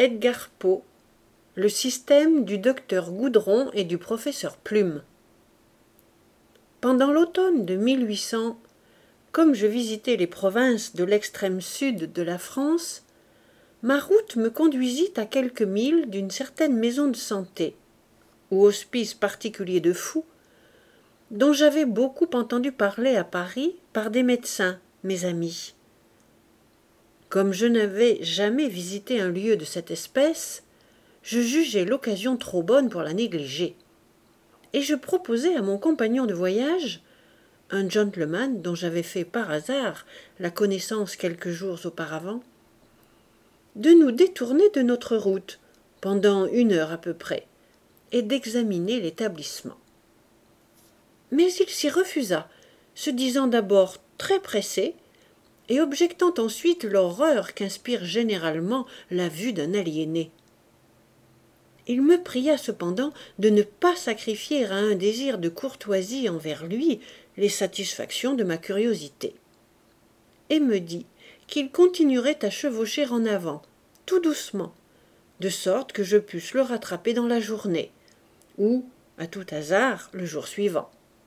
Edgar Poe, le système du docteur Goudron et du professeur Plume. Pendant l'automne de 1800, comme je visitais les provinces de l'extrême sud de la France, ma route me conduisit à quelques milles d'une certaine maison de santé, ou hospice particulier de fous, dont j'avais beaucoup entendu parler à Paris par des médecins, mes amis. Comme je n'avais jamais visité un lieu de cette espèce, je jugeai l'occasion trop bonne pour la négliger. Et je proposai à mon compagnon de voyage, un gentleman dont j'avais fait par hasard la connaissance quelques jours auparavant, de nous détourner de notre route pendant 1 heure à peu près, et d'examiner l'établissement. Mais il s'y refusa, se disant d'abord très pressé, et objectant ensuite l'horreur qu'inspire généralement la vue d'un aliéné. Il me pria cependant de ne pas sacrifier à un désir de courtoisie envers lui les satisfactions de ma curiosité, et me dit qu'il continuerait à chevaucher en avant, tout doucement, de sorte que je pusse le rattraper dans la journée, ou, à tout hasard, le jour suivant.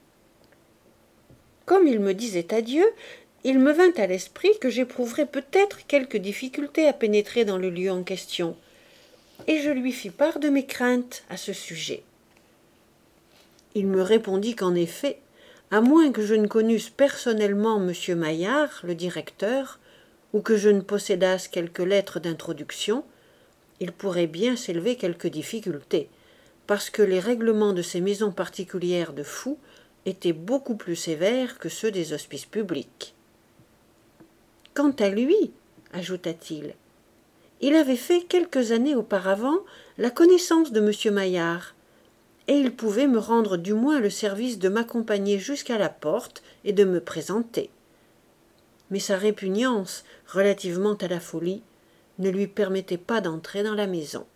Comme il me disait adieu, il me vint à l'esprit que j'éprouverais peut-être quelque difficulté à pénétrer dans le lieu en question, et je lui fis part de mes craintes à ce sujet. Il me répondit qu'en effet, à moins que je ne connusse personnellement M. Maillard, le directeur, ou que je ne possédasse quelques lettres d'introduction, il pourrait bien s'élever quelques difficultés, parce que les règlements de ces maisons particulières de fous étaient beaucoup plus sévères que ceux des hospices publics. Quant à lui, ajouta-t-il, il avait fait quelques années auparavant la connaissance de M. Maillard, et il pouvait me rendre du moins le service de m'accompagner jusqu'à la porte et de me présenter. Mais sa répugnance relativement à la folie ne lui permettait pas d'entrer dans la maison.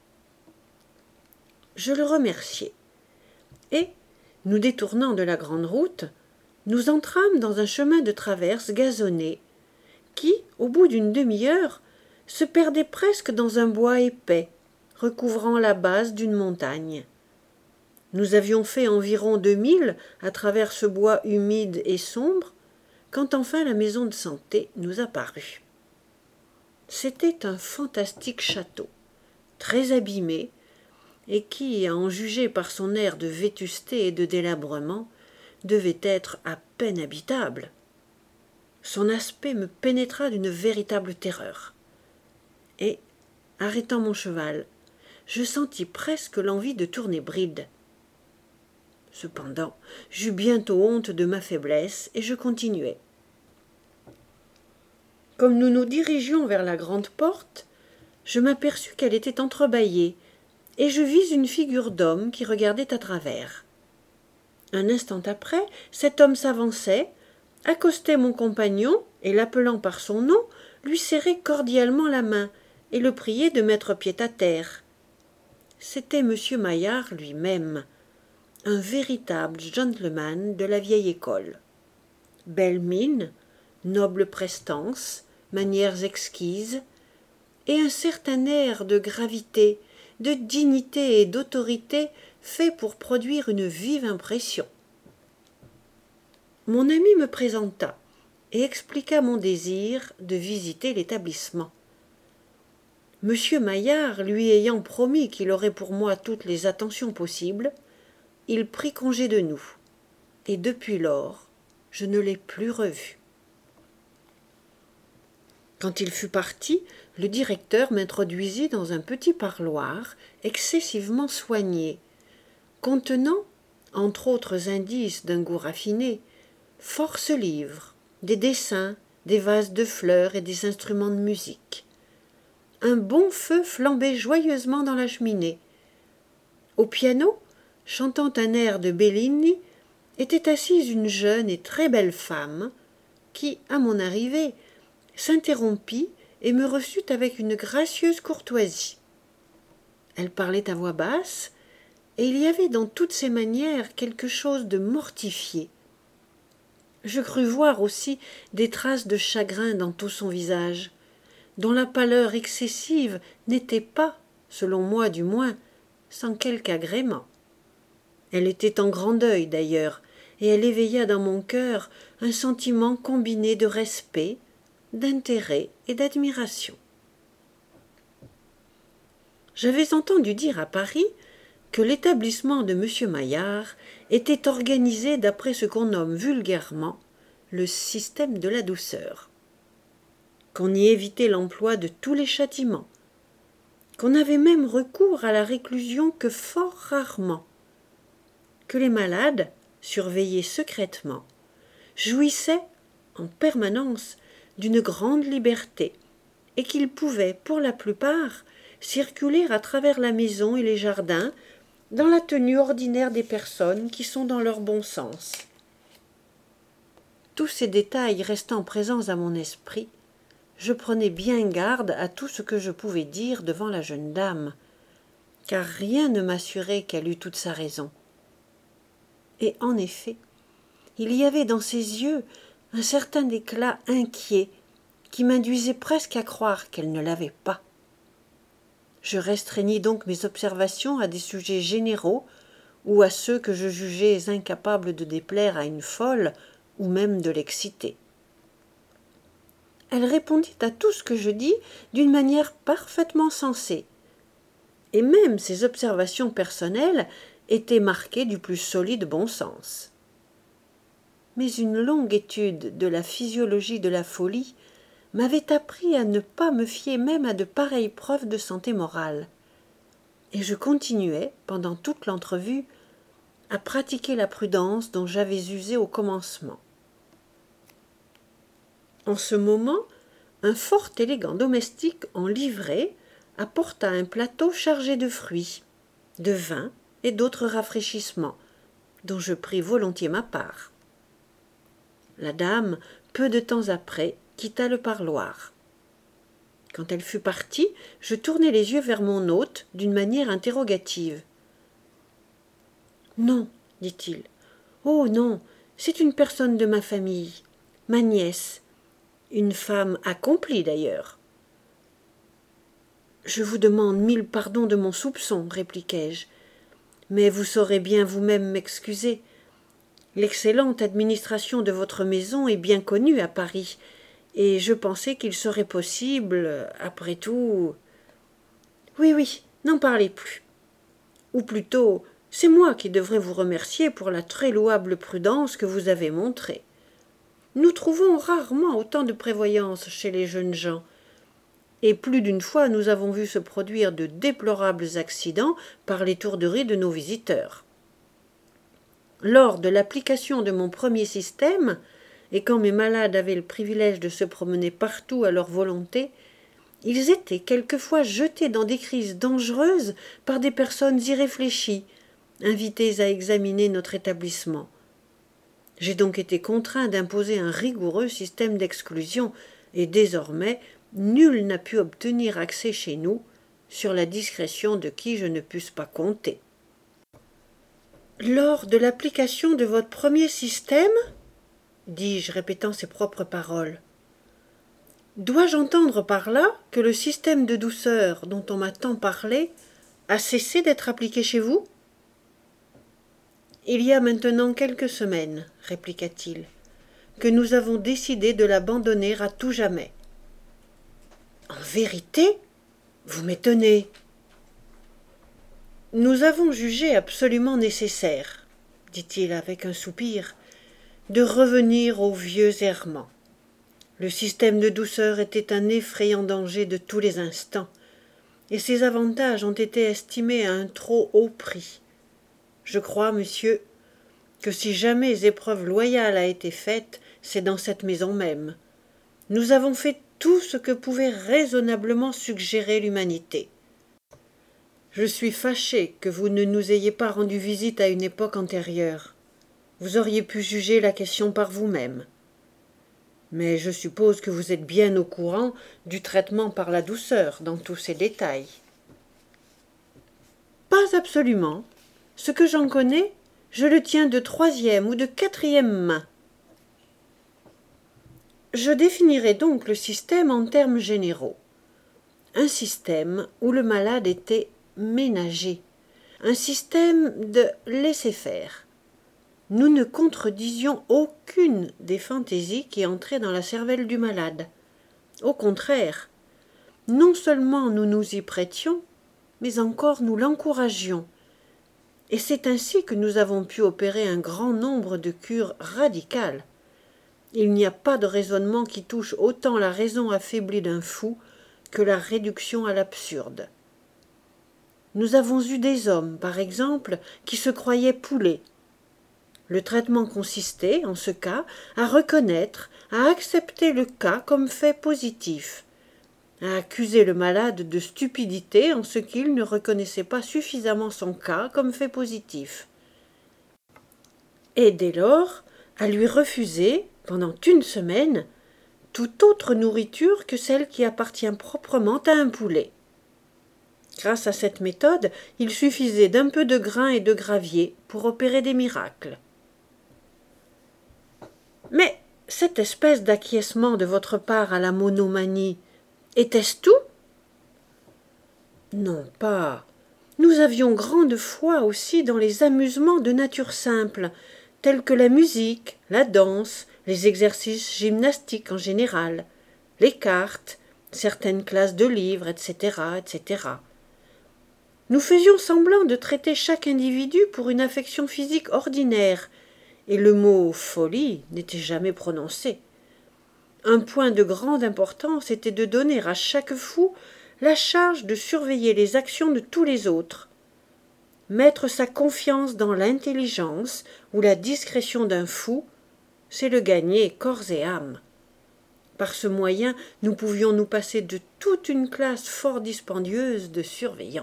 Je le remerciai, et, nous détournant de la grande route, nous entrâmes dans un chemin de traverse gazonné, qui, au bout d'une demi-heure, se perdait presque dans un bois épais, recouvrant la base d'une montagne. Nous avions fait environ 2 milles à travers ce bois humide et sombre, quand enfin la maison de santé nous apparut. C'était un fantastique château, très abîmé, et qui, à en juger par son air de vétusté et de délabrement, devait être à peine habitable. Son aspect me pénétra d'une véritable terreur. Et, arrêtant mon cheval, je sentis presque l'envie de tourner bride. Cependant, j'eus bientôt honte de ma faiblesse, et je continuai. Comme nous nous dirigions vers la grande porte, je m'aperçus qu'elle était entrebâillée, et je vis une figure d'homme qui regardait à travers. Un instant après, cet homme s'avançait, accostait mon compagnon, et l'appelant par son nom, lui serrait cordialement la main, et le priait de mettre pied à terre. C'était M. Maillard lui-même, un véritable gentleman de la vieille école. Belle mine, noble prestance, manières exquises, et un certain air de gravité, de dignité et d'autorité fait pour produire une vive impression. Mon ami me présenta et expliqua mon désir de visiter l'établissement. Monsieur Maillard lui ayant promis qu'il aurait pour moi toutes les attentions possibles, il prit congé de nous, et depuis lors, je ne l'ai plus revu. Quand il fut parti, le directeur m'introduisit dans un petit parloir excessivement soigné, contenant, entre autres indices d'un goût raffiné, force livres, des dessins, des vases de fleurs et des instruments de musique. Un bon feu flambait joyeusement dans la cheminée. Au piano, chantant un air de Bellini, était assise une jeune et très belle femme qui, à mon arrivée, s'interrompit et me reçut avec une gracieuse courtoisie. Elle parlait à voix basse, et il y avait dans toutes ses manières quelque chose de mortifié. Je crus voir aussi des traces de chagrin dans tout son visage, dont la pâleur excessive n'était pas, selon moi du moins, sans quelque agrément. Elle était en grand deuil d'ailleurs, et elle éveilla dans mon cœur un sentiment combiné de respect, d'intérêt et d'admiration. J'avais entendu dire à Paris que l'établissement de M. Maillard était organisé d'après ce qu'on nomme vulgairement le système de la douceur, qu'on y évitait l'emploi de tous les châtiments, qu'on avait même recours à la réclusion que fort rarement, que les malades, surveillés secrètement, jouissaient en permanence d'une grande liberté et qu'ils pouvaient, pour la plupart, circuler à travers la maison et les jardins dans la tenue ordinaire des personnes qui sont dans leur bon sens. Tous ces détails restant présents à mon esprit, je prenais bien garde à tout ce que je pouvais dire devant la jeune dame, car rien ne m'assurait qu'elle eût toute sa raison. Et en effet, il y avait dans ses yeux un certain éclat inquiet qui m'induisait presque à croire qu'elle ne l'avait pas. Je restreignis donc mes observations à des sujets généraux ou à ceux que je jugeais incapables de déplaire à une folle ou même de l'exciter. Elle répondit à tout ce que je dis d'une manière parfaitement sensée, et même ses observations personnelles étaient marquées du plus solide bon sens. Mais une longue étude de la physiologie de la folie m'avait appris à ne pas me fier même à de pareilles preuves de santé morale, et je continuais, pendant toute l'entrevue, à pratiquer la prudence dont j'avais usé au commencement. En ce moment, un fort élégant domestique en livrée apporta un plateau chargé de fruits, de vin et d'autres rafraîchissements, dont je pris volontiers ma part. La dame, peu de temps après, quitta le parloir. Quand elle fut partie, je tournai les yeux vers mon hôte d'une manière interrogative. « Non, dit-il. Oh non, c'est une personne de ma famille, ma nièce, une femme accomplie d'ailleurs. »« Je vous demande 1000 pardons de mon soupçon, répliquai-je, mais vous saurez bien vous-même m'excuser. L'excellente administration de votre maison est bien connue à Paris, et je pensais qu'il serait possible, après tout… Oui, n'en parlez plus. Ou plutôt, c'est moi qui devrais vous remercier pour la très louable prudence que vous avez montrée. Nous trouvons rarement autant de prévoyance chez les jeunes gens, et plus d'une fois nous avons vu se produire de déplorables accidents par l'étourderie de nos visiteurs. Lors de l'application de mon premier système, et quand mes malades avaient le privilège de se promener partout à leur volonté, ils étaient quelquefois jetés dans des crises dangereuses par des personnes irréfléchies, invitées à examiner notre établissement. J'ai donc été contraint d'imposer un rigoureux système d'exclusion, et désormais nul n'a pu obtenir accès chez nous, sur la discrétion de qui je ne pusse pas compter. Lors de l'application de votre premier système, dis-je, répétant ses propres paroles, dois-je entendre par là que le système de douceur dont on m'a tant parlé a cessé d'être appliqué chez vous ? Il y a maintenant quelques semaines, répliqua-t-il, que nous avons décidé de l'abandonner à tout jamais. En vérité, vous m'étonnez. Nous avons jugé absolument nécessaire, dit-il avec un soupir, de revenir aux vieux errements. Le système de douceur était un effrayant danger de tous les instants, et ses avantages ont été estimés à un trop haut prix. Je crois, monsieur, que si jamais épreuve loyale a été faite, c'est dans cette maison même. Nous avons fait tout ce que pouvait raisonnablement suggérer l'humanité. Je suis fâché que vous ne nous ayez pas rendu visite à une époque antérieure. Vous auriez pu juger la question par vous-même. Mais je suppose que vous êtes bien au courant du traitement par la douceur dans tous ses détails. Pas absolument. Ce que j'en connais, je le tiens de 3e ou de 4e main. Je définirai donc le système en termes généraux. un système où le malade était ménagé, un système de laisser-faire. Nous ne contredisions aucune des fantaisies qui entraient dans la cervelle du malade. Au contraire, non seulement nous nous y prêtions, mais encore nous l'encouragions. Et c'est ainsi que nous avons pu opérer un grand nombre de cures radicales. Il n'y a pas de raisonnement qui touche autant la raison affaiblie d'un fou que la réduction à l'absurde. Nous avons eu des hommes, par exemple, qui se croyaient poulets. Le traitement consistait, en ce cas, à reconnaître, à accepter le cas comme fait positif, à accuser le malade de stupidité en ce qu'il ne reconnaissait pas suffisamment son cas comme fait positif. Et dès lors, à lui refuser, pendant une semaine, toute autre nourriture que celle qui appartient proprement à un poulet. Grâce à cette méthode, il suffisait d'un peu de grain et de gravier pour opérer des miracles. Mais cette espèce d'acquiescement de votre part à la monomanie, était-ce tout? Non pas. Nous avions grande foi aussi dans les amusements de nature simple, tels que la musique, la danse, les exercices gymnastiques en général, les cartes, certaines classes de livres, etc., etc. Nous faisions semblant de traiter chaque individu pour une affection physique ordinaire, et le mot « folie » n'était jamais prononcé. Un point de grande importance était de donner à chaque fou la charge de surveiller les actions de tous les autres. Mettre sa confiance dans l'intelligence ou la discrétion d'un fou, c'est le gagner corps et âme. Par ce moyen, nous pouvions nous passer de toute une classe fort dispendieuse de surveillants.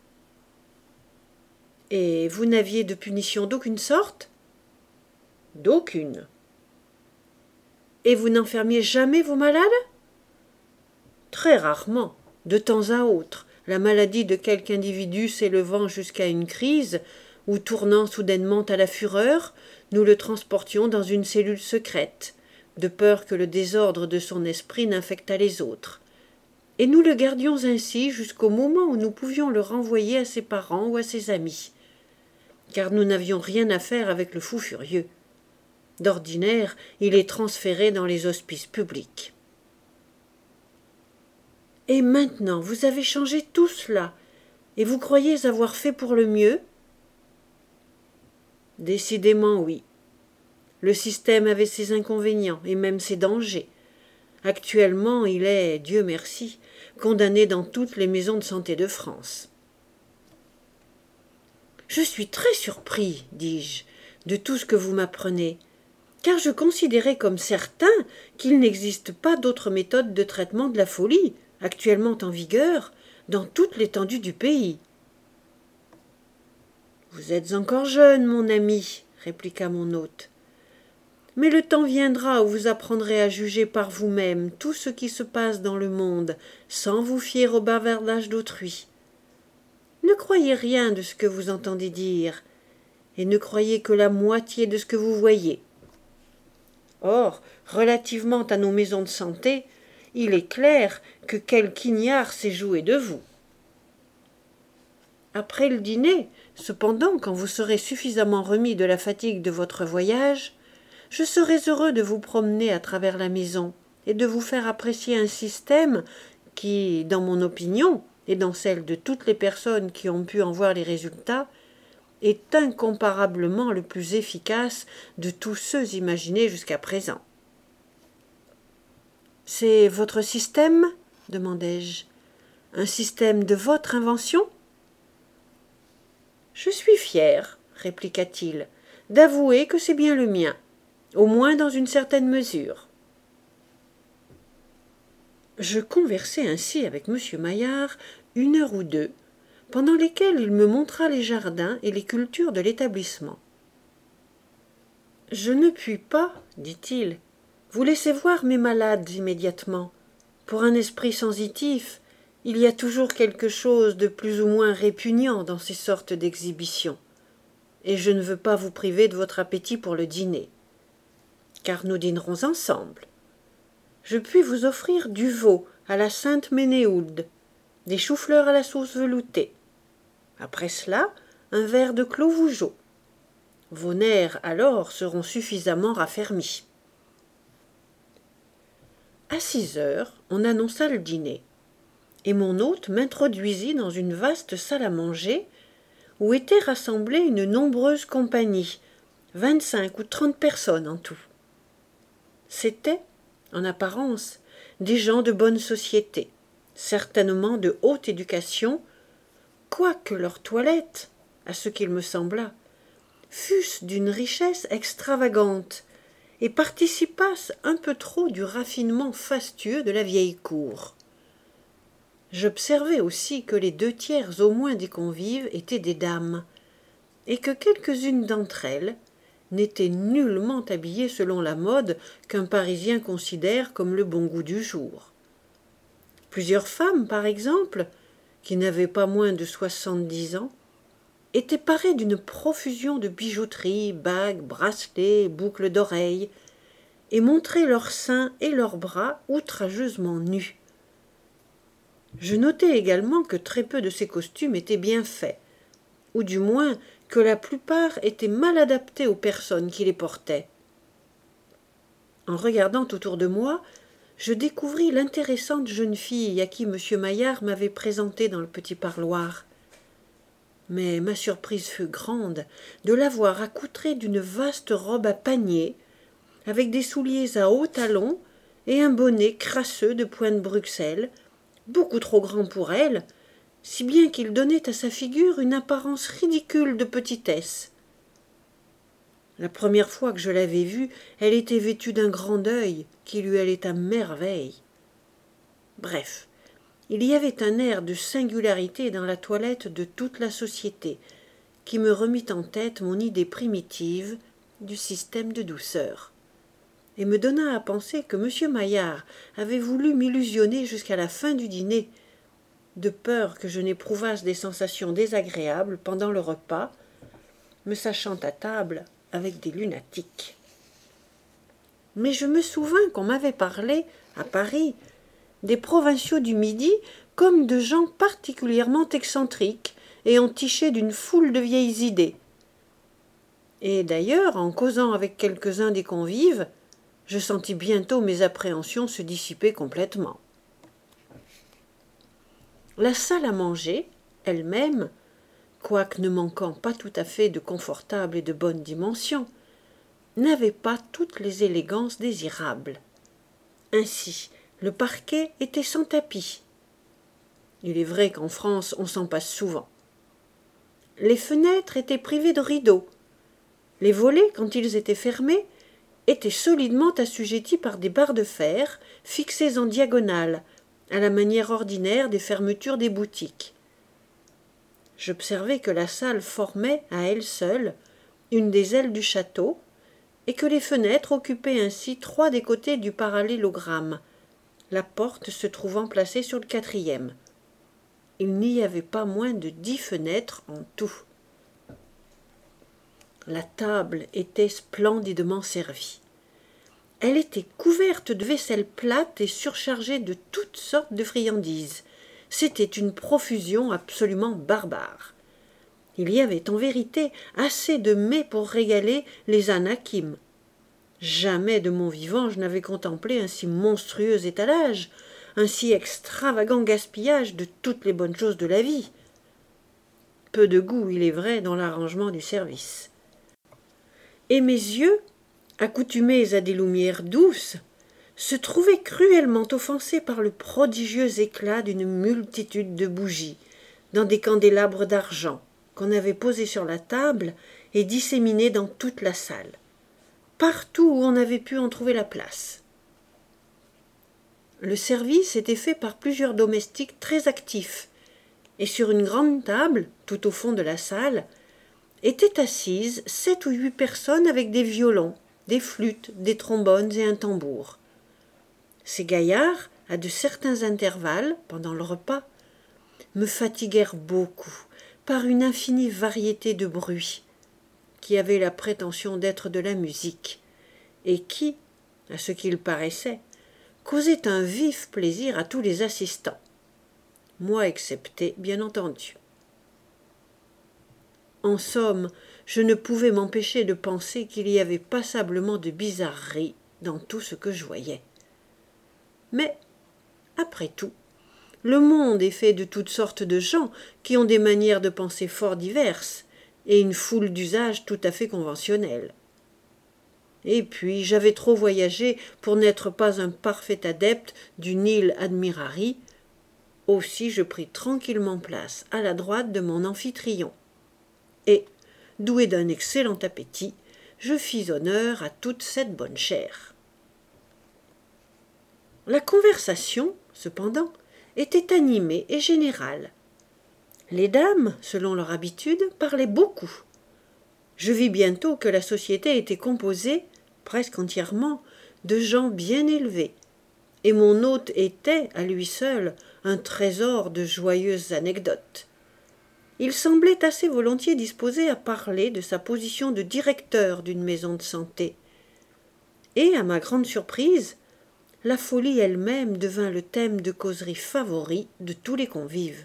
Et vous n'aviez de punition d'aucune sorte? D'aucune. Et vous n'enfermiez jamais vos malades? Très rarement, de temps à autre, la maladie de quelque individu s'élevant jusqu'à une crise, ou tournant soudainement à la fureur, nous le transportions dans une cellule secrète, de peur que le désordre de son esprit n'infectât les autres. Et nous le gardions ainsi jusqu'au moment où nous pouvions le renvoyer à ses parents ou à ses amis, car nous n'avions rien à faire avec le fou furieux. D'ordinaire, il est transféré dans les hospices publics. Et maintenant, vous avez changé tout cela, et vous croyez avoir fait pour le mieux? Décidément oui. Le système avait ses inconvénients et même ses dangers. Actuellement, il est, Dieu merci, condamné dans toutes les maisons de santé de France. Je suis très surpris, dis-je, de tout ce que vous m'apprenez, car je considérais comme certain qu'il n'existe pas d'autre méthode de traitement de la folie, actuellement en vigueur, dans toute l'étendue du pays. Vous êtes encore jeune, mon ami, répliqua mon hôte. Mais le temps viendra où vous apprendrez à juger par vous-même tout ce qui se passe dans le monde, sans vous fier au bavardage d'autrui. Ne croyez rien de ce que vous entendez dire, et ne croyez que la moitié de ce que vous voyez. Or, relativement à nos maisons de santé, il est clair que quelque ignare s'est joué de vous. Après le dîner, cependant, quand vous serez suffisamment remis de la fatigue de votre voyage, je serai heureux de vous promener à travers la maison et de vous faire apprécier un système qui, dans mon opinion, et dans celle de toutes les personnes qui ont pu en voir les résultats, est incomparablement le plus efficace de tous ceux imaginés jusqu'à présent. « C'est votre système » demandai-je. « Un système de votre invention ?»« Je suis fier, » répliqua-t-il, « d'avouer que c'est bien le mien, au moins dans une certaine mesure. » Je conversai ainsi avec M. Maillard 1 heure ou 2, pendant lesquelles il me montra les jardins et les cultures de l'établissement. « Je ne puis pas, dit-il, vous laisser voir mes malades immédiatement. Pour un esprit sensitif, il y a toujours quelque chose de plus ou moins répugnant dans ces sortes d'exhibitions, et je ne veux pas vous priver de votre appétit pour le dîner, car nous dînerons ensemble. Je puis vous offrir du veau à la Sainte Ménéhould, des choux-fleurs à la sauce veloutée. Après cela, un verre de clos Vougeot. Vos nerfs, alors, seront suffisamment raffermis. À 6 heures, on annonça le dîner, et mon hôte m'introduisit dans une vaste salle à manger où était rassemblée une nombreuse compagnie, 25 ou 30 personnes en tout. C'étaient, en apparence, des gens de bonne société, certainement de haute éducation, quoique leurs toilettes, à ce qu'il me sembla, fussent d'une richesse extravagante et participassent un peu trop du raffinement fastueux de la vieille cour. J'observai aussi que les 2/3 au moins des convives étaient des dames, et que quelques-unes d'entre elles n'étaient nullement habillées selon la mode qu'un Parisien considère comme le bon goût du jour. Plusieurs femmes, par exemple, qui n'avaient pas moins de 70 ans, étaient parées d'une profusion de bijouterie, bagues, bracelets, boucles d'oreilles, et montraient leurs seins et leurs bras outrageusement nus. Je notai également que très peu de ces costumes étaient bien faits, ou du moins que la plupart étaient mal adaptés aux personnes qui les portaient. En regardant autour de moi, je découvris l'intéressante jeune fille à qui M. Maillard m'avait présentée dans le petit parloir. Mais ma surprise fut grande de la voir accoutrée d'une vaste robe à panier, avec des souliers à hauts talons et un bonnet crasseux de pointe Bruxelles, beaucoup trop grand pour elle, si bien qu'il donnait à sa figure une apparence ridicule de petitesse. La première fois que je l'avais vue, elle était vêtue d'un grand deuil qui lui allait à merveille. Bref, il y avait un air de singularité dans la toilette de toute la société, qui me remit en tête mon idée primitive du système de douceur, et me donna à penser que M. Maillard avait voulu m'illusionner jusqu'à la fin du dîner, de peur que je n'éprouvasse des sensations désagréables pendant le repas, me sachant à table avec des lunatiques. Mais je me souvins qu'on m'avait parlé, à Paris, des provinciaux du Midi comme de gens particulièrement excentriques et entichés d'une foule de vieilles idées. Et d'ailleurs, en causant avec quelques-uns des convives, je sentis bientôt mes appréhensions se dissiper complètement. La salle à manger, elle-même, quoique ne manquant pas tout à fait de confortable et de bonne dimension, n'avait pas toutes les élégances désirables. Ainsi, le parquet était sans tapis. Il est vrai qu'en France, on s'en passe souvent. Les fenêtres étaient privées de rideaux. Les volets, quand ils étaient fermés, étaient solidement assujettis par des barres de fer fixées en diagonale, à la manière ordinaire des fermetures des boutiques. J'observai que la salle formait, à elle seule, une des ailes du château, et que les fenêtres occupaient ainsi 3 des côtés du parallélogramme, la porte se trouvant placée sur le 4e. Il n'y avait pas moins de 10 fenêtres en tout. La table était splendidement servie. Elle était couverte de vaisselle plate et surchargée de toutes sortes de friandises. C'était une profusion absolument barbare. Il y avait en vérité assez de mets pour régaler les anakim. Jamais de mon vivant je n'avais contemplé un si monstrueux étalage, un si extravagant gaspillage de toutes les bonnes choses de la vie. Peu de goût, il est vrai, dans l'arrangement du service. Et mes yeux, accoutumés à des lumières douces, se trouvaient cruellement offensés par le prodigieux éclat d'une multitude de bougies, dans des candélabres d'argent, qu'on avait posés sur la table et disséminés dans toute la salle, partout où on avait pu en trouver la place. Le service était fait par plusieurs domestiques très actifs, et sur une grande table, tout au fond de la salle, étaient assises 7 ou 8 personnes avec des violons, des flûtes, des trombones et un tambour. Ces gaillards, à de certains intervalles, pendant le repas, me fatiguèrent beaucoup par une infinie variété de bruits, qui avaient la prétention d'être de la musique, et qui, à ce qu'il paraissait, causaient un vif plaisir à tous les assistants. moi excepté, bien entendu. En somme, je ne pouvais m'empêcher de penser qu'il y avait passablement de bizarreries dans tout ce que je voyais. Mais, après tout, le monde est fait de toutes sortes de gens qui ont des manières de penser fort diverses et une foule d'usages tout à fait conventionnels. Et puis j'avais trop voyagé pour n'être pas un parfait adepte du nil admirari. Aussi je pris tranquillement place à la droite de mon amphitryon. Et, doué d'un excellent appétit, je fis honneur à toute cette bonne chair. La conversation, cependant, était animée et générale. Les dames, selon leur habitude, parlaient beaucoup. Je vis bientôt que la société était composée, presque entièrement, de gens bien élevés, et mon hôte était, à lui seul, un trésor de joyeuses anecdotes. Il semblait assez volontiers disposé à parler de sa position de directeur d'une maison de santé. Et, à ma grande surprise, la folie elle-même devint le thème de causerie favori de tous les convives.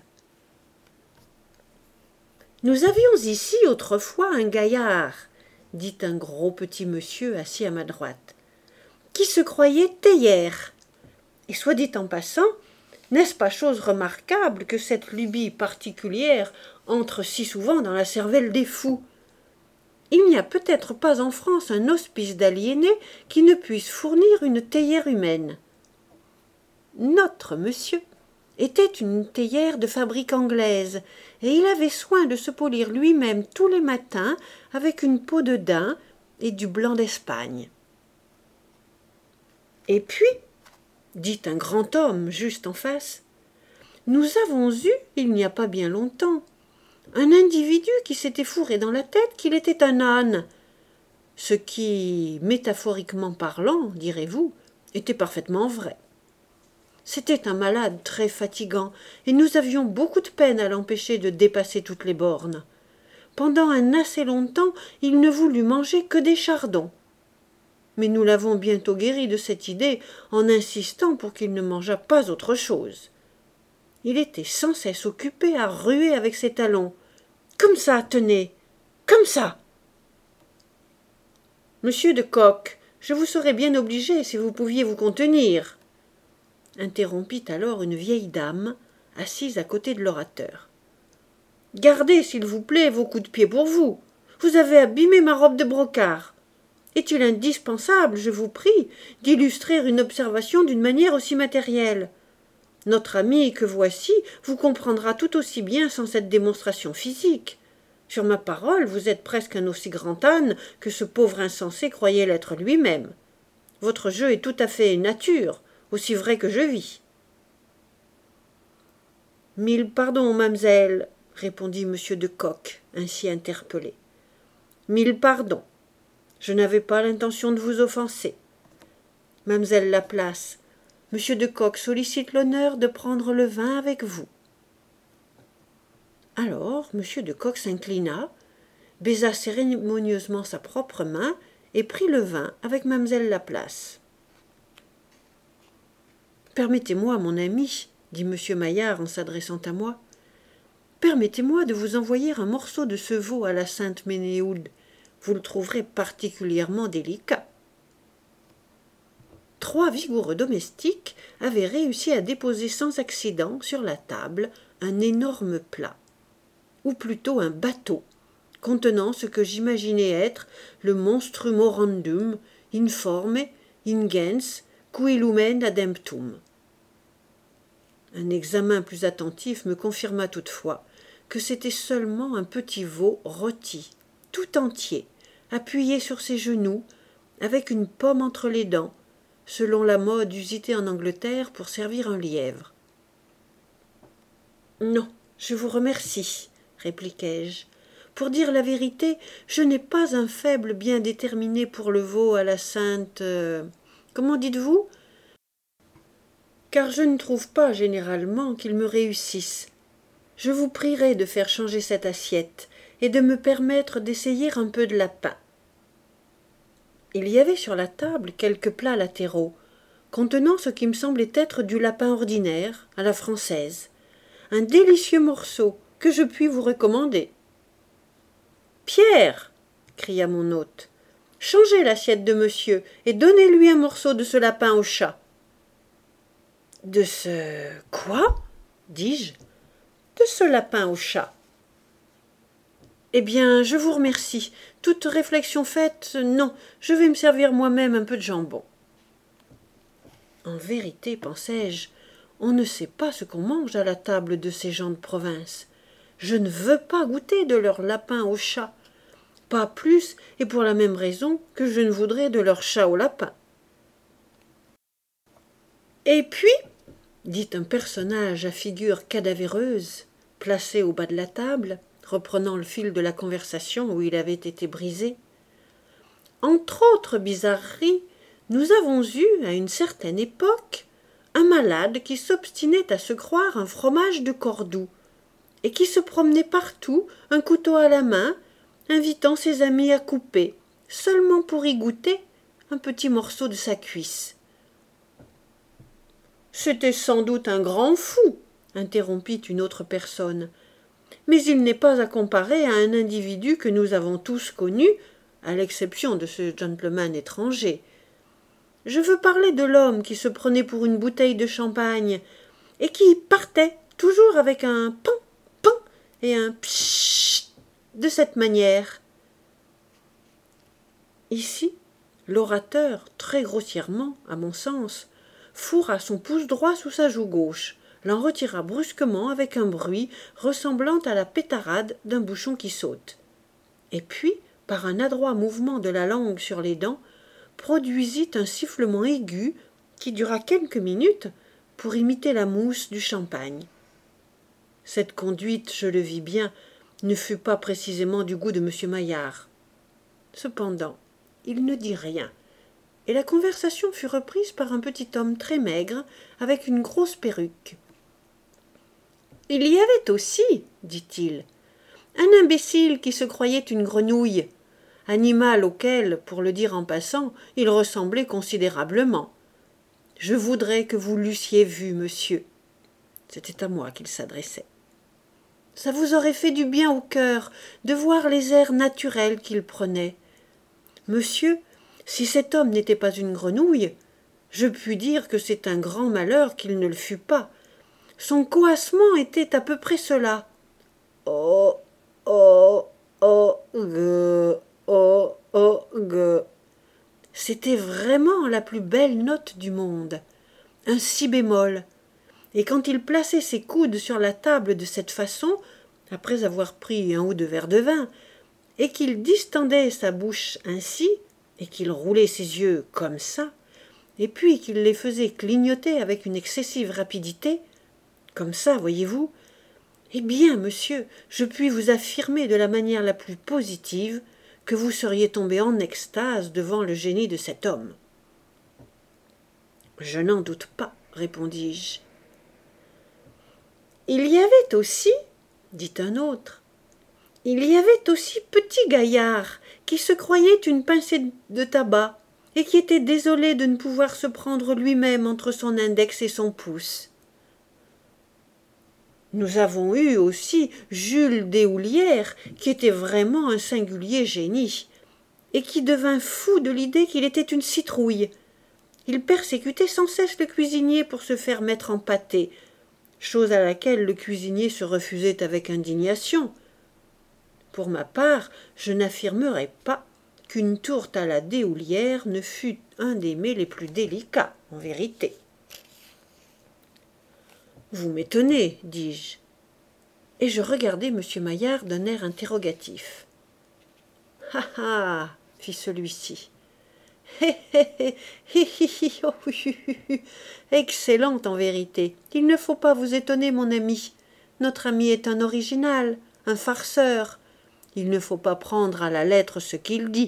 « Nous avions ici autrefois un gaillard, dit un gros petit monsieur assis à ma droite, qui se croyait théière. Et soit dit en passant, n'est-ce pas chose remarquable que cette lubie particulière entre si souvent dans la cervelle des fous? Il n'y a peut-être pas en France un hospice d'aliénés qui ne puisse fournir une théière humaine. Notre monsieur était une théière de fabrique anglaise, et il avait soin de se polir lui-même tous les matins avec une peau de daim et du blanc d'Espagne. Et puis, dit un grand homme juste en face, nous avons eu, il n'y a pas bien longtemps, un individu qui s'était fourré dans la tête qu'il était un âne, ce qui, métaphoriquement parlant, direz-vous, était parfaitement vrai. C'était un malade très fatigant, et nous avions beaucoup de peine à l'empêcher de dépasser toutes les bornes. Pendant un assez longtemps, il ne voulut manger que des chardons. Mais nous l'avons bientôt guéri de cette idée en insistant pour qu'il ne mangeât pas autre chose. Il était sans cesse occupé à ruer avec ses talons. « Comme ça, tenez, comme ça !»« Monsieur de Kock, je vous serais bien obligé si vous pouviez vous contenir. » interrompit alors une vieille dame, assise à côté de l'orateur. « Gardez, s'il vous plaît, vos coups de pied pour vous. Vous avez abîmé ma robe de brocart. Est-il indispensable, je vous prie, d'illustrer une observation d'une manière aussi matérielle? Notre ami que voici vous comprendra tout aussi bien sans cette démonstration physique. Sur ma parole, vous êtes presque un aussi grand âne que ce pauvre insensé croyait l'être lui-même. Votre jeu est tout à fait nature, aussi vrai que je vis. »« Mille pardons, mamselle, » répondit M. de Kock, ainsi interpellé. « Mille pardons. Je n'avais pas l'intention de vous offenser. Mamselle Laplace, M. de Kock sollicite l'honneur de prendre le vin avec vous. » Alors M. de Kock s'inclina, baisa cérémonieusement sa propre main et prit le vin avec mamselle Laplace. « Permettez-moi, mon ami, dit M. Maillard en s'adressant à moi, permettez-moi de vous envoyer un morceau de ce veau à la sainte Ménéhould. Vous le trouverez particulièrement délicat. » 3 vigoureux domestiques avaient réussi à déposer sans accident sur la table un énorme plat, ou plutôt un bateau, contenant ce que j'imaginais être le monstrum orandum informe ingens cui lumen ademptum. Un examen plus attentif me confirma toutefois que c'était seulement un petit veau rôti, tout entier, appuyé sur ses genoux, avec une pomme entre les dents, selon la mode usitée en Angleterre pour servir un lièvre. « Non, je vous remercie, répliquai-je. Pour dire la vérité, je n'ai pas un faible bien déterminé pour le veau à la sainte... comment dites-vous ? Car je ne trouve pas généralement qu'il me réussisse. Je vous prierai de faire changer cette assiette et de me permettre d'essayer un peu de lapin. » Il y avait sur la table quelques plats latéraux, contenant ce qui me semblait être du lapin ordinaire, à la française, un délicieux morceau que je puis vous recommander. Pierre, cria mon hôte, changez l'assiette de monsieur et donnez-lui un morceau de ce lapin au chat. De ce quoi? Dis-je. De ce lapin au chat. Eh bien, je vous remercie. Toute réflexion faite, non, je vais me servir moi-même un peu de jambon. En vérité, pensai-je, on ne sait pas ce qu'on mange à la table de ces gens de province. Je ne veux pas goûter de leur lapin au chat. Pas plus, et pour la même raison que je ne voudrais de leur chat au lapin. Et puis, dit un personnage à figure cadavéreuse, placé au bas de la table, reprenant le fil de la conversation où il avait été brisé, entre autres bizarreries, nous avons eu, à une certaine époque, un malade qui s'obstinait à se croire un fromage de Cordoue, et qui se promenait partout, un couteau à la main, invitant ses amis à couper, seulement pour y goûter un petit morceau de sa cuisse. C'était sans doute un grand fou, interrompit une autre personne, mais il n'est pas à comparer à un individu que nous avons tous connu, à l'exception de ce gentleman étranger. Je veux parler de l'homme qui se prenait pour une bouteille de champagne et qui partait toujours avec un pan, pan et un pshhh de cette manière. Ici, l'orateur, très grossièrement, à mon sens, fourra son pouce droit sous sa joue gauche, l'en retira brusquement avec un bruit ressemblant à la pétarade d'un bouchon qui saute. Et puis, par un adroit mouvement de la langue sur les dents, produisit un sifflement aigu qui dura quelques minutes pour imiter la mousse du champagne. Cette conduite, je le vis bien, ne fut pas précisément du goût de M. Maillard. Cependant, il ne dit rien, et la conversation fut reprise par un petit homme très maigre, avec une grosse perruque. « Il y avait aussi, dit-il, un imbécile qui se croyait une grenouille, animal auquel, pour le dire en passant, il ressemblait considérablement. Je voudrais que vous l'eussiez vu, monsieur. » C'était à moi qu'il s'adressait. « Ça vous aurait fait du bien au cœur de voir les airs naturels qu'il prenait. Monsieur, si cet homme n'était pas une grenouille, je puis dire que c'est un grand malheur qu'il ne le fût pas. Son coassement était à peu près cela. Oh, oh, oh, oh, oh, C'était vraiment la plus belle note du monde, un si bémol. Et quand il plaçait ses coudes sur la table de cette façon, après avoir pris un ou deux verres de vin, et qu'il distendait sa bouche ainsi, et qu'il roulait ses yeux comme ça, et puis qu'il les faisait clignoter avec une excessive rapidité, comme ça, voyez-vous, eh bien, monsieur, je puis vous affirmer de la manière la plus positive que vous seriez tombé en extase devant le génie de cet homme. Je n'en doute pas, répondis-je. Il y avait aussi, dit un autre, il y avait aussi petit gaillard qui se croyait une pincée de tabac et qui était désolé de ne pouvoir se prendre lui-même entre son index et son pouce. Nous avons eu aussi Jules Deshoulières, qui était vraiment un singulier génie, et qui devint fou de l'idée qu'il était une citrouille. Il persécutait sans cesse le cuisinier pour se faire mettre en pâté, chose à laquelle le cuisinier se refusait avec indignation. Pour ma part, je n'affirmerai pas qu'une tourte à la Deshoulières ne fût un des mets les plus délicats, en vérité. « Vous m'étonnez, dis-je. » Et je regardai M. Maillard d'un air interrogatif. « Ah ah !» fit celui-ci. « Hé hé hé hé hé hé oh, excellent en vérité. Il ne faut pas vous étonner, mon ami. Notre ami est un original, un farceur. Il ne faut pas prendre à la lettre ce qu'il dit. »«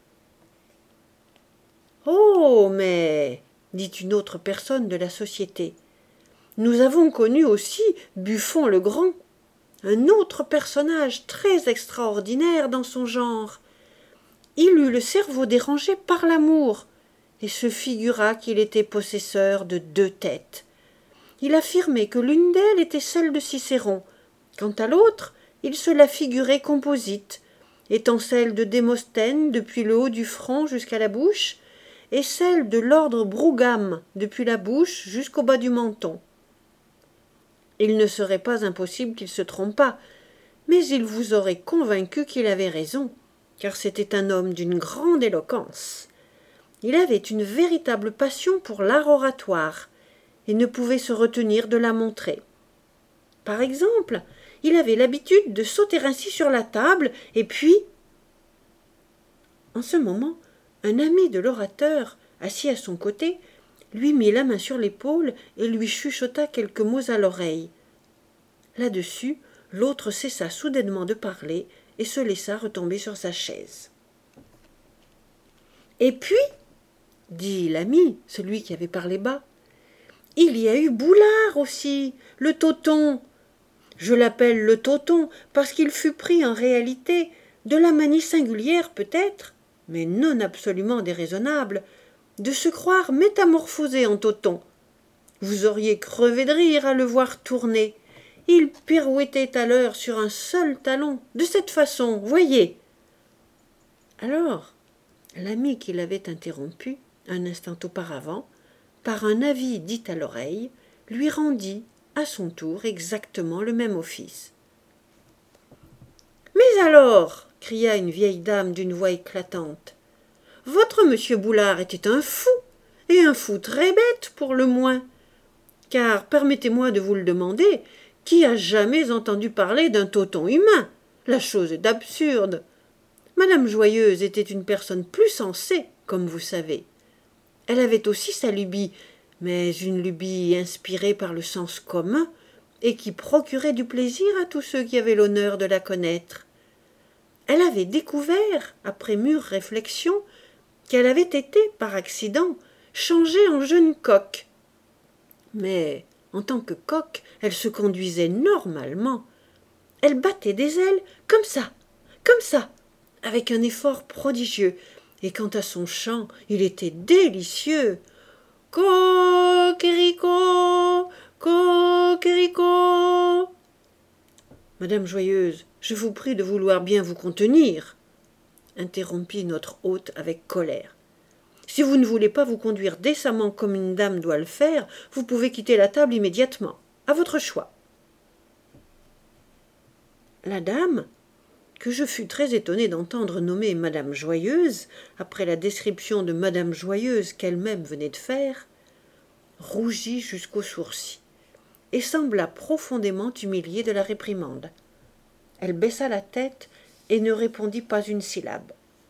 Oh, mais, dit une autre personne de la société, nous avons connu aussi Buffon le Grand, un autre personnage très extraordinaire dans son genre. Il eut le cerveau dérangé par l'amour, et se figura qu'il était possesseur de 2 têtes. il affirmait que l'une d'elles était celle de Cicéron. Quant à l'autre, il se la figurait composite, étant celle de Démosthène depuis le haut du front jusqu'à la bouche, et celle de l'ordre Brougam depuis la bouche jusqu'au bas du menton. Il ne serait pas impossible qu'il se trompât, mais il vous aurait convaincu qu'il avait raison, car c'était un homme d'une grande éloquence. Il avait une véritable passion pour l'art oratoire, et ne pouvait se retenir de la montrer. Par exemple, il avait l'habitude de sauter ainsi sur la table, et puis... En ce moment, un ami de l'orateur, assis à son côté, lui mit la main sur l'épaule et lui chuchota quelques mots à l'oreille. Là-dessus, l'autre cessa soudainement de parler et se laissa retomber sur sa chaise. « Et puis, dit l'ami, celui qui avait parlé bas, il y a eu Boulard aussi, le Toton. Je l'appelle le Toton parce qu'il fut pris en réalité de la manie singulière peut-être, mais non absolument déraisonnable, de se croire métamorphosé en Toton. Vous auriez crevé de rire à le voir tourner. Il pirouettait à l'heure sur un seul talon, de cette façon, voyez. » Alors, l'ami qui l'avait interrompu, un instant auparavant, par un avis dit à l'oreille, lui rendit, à son tour, exactement le même office. « Mais alors, cria une vieille dame d'une voix éclatante, votre monsieur Boulard était un fou, et un fou très bête pour le moins. Car, permettez-moi de vous le demander, qui a jamais entendu parler d'un Toton humain? La chose est absurde. Madame Joyeuse était une personne plus sensée, comme vous savez. Elle avait aussi sa lubie, mais une lubie inspirée par le sens commun, et qui procurait du plaisir à tous ceux qui avaient l'honneur de la connaître. Elle avait découvert, après mûre réflexion, qu'elle avait été, par accident, changée en jeune coq. Mais, en tant que coq, elle se conduisait normalement. Elle battait des ailes comme ça, avec un effort prodigieux, et quant à son chant, il était délicieux. Coquerico, coquerico. Madame Joyeuse, je vous prie de vouloir bien vous contenir, interrompit notre hôte avec colère. Si vous ne voulez pas vous conduire décemment comme une dame doit le faire, vous pouvez quitter la table immédiatement, à votre choix. La dame, que je fus très étonné d'entendre nommer Madame Joyeuse, après la description de Madame Joyeuse qu'elle-même venait de faire, rougit jusqu'aux sourcils, et sembla profondément humiliée de la réprimande. Elle baissa la tête et ne répondit pas une syllabe.